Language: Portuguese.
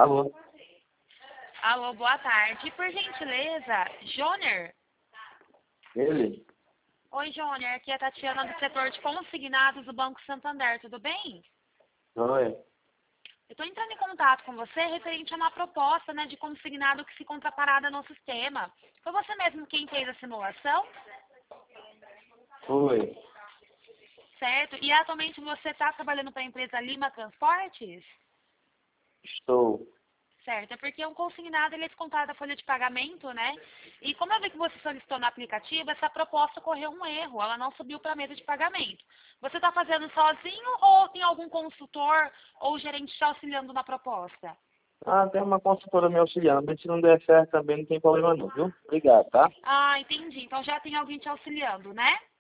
Alô? Alô, boa tarde. Por gentileza, Jônior? Ele? Oi, Jônior. Aqui é a Tatiana do setor de consignados do Banco Santander. Tudo bem? Oi. Eu estou entrando em contato com você referente a uma proposta, de consignado que se encontra parada no sistema. Foi você mesmo quem fez a simulação? Oi. Certo. E atualmente você está trabalhando para a empresa Lima Transportes? Estou. Certo, é porque um consignado ele é descontado da folha de pagamento, né? E como eu vi que você solicitou no aplicativo, essa proposta ocorreu um erro, ela não subiu para a mesa de pagamento. Você está fazendo sozinho ou tem algum consultor ou gerente te auxiliando na proposta? Ah, tem uma consultora me auxiliando, mas se não der certo também não tem problema não, viu? Obrigado, tá? Ah, entendi. Então já tem alguém te auxiliando, né?